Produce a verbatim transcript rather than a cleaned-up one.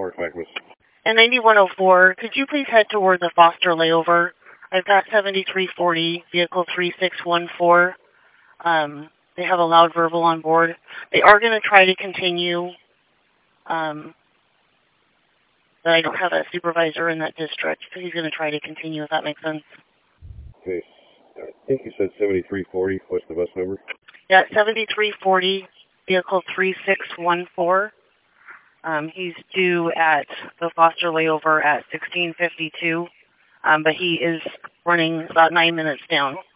North Clackamas. And ninety-one oh four, could you please head toward the Foster layover? I've got seventy-three forty, vehicle three six one four. Um, they have a loud verbal on board. They are going to try to continue, um, but I don't have a supervisor in that district, so he's going to try to continue, if that makes sense. Okay. I think you said seventy-three forty. What's the bus number? Yeah, seventy-three forty, vehicle three six one four. Um, he's due at the Foster layover at sixteen fifty-two, um, but he is running about nine minutes down.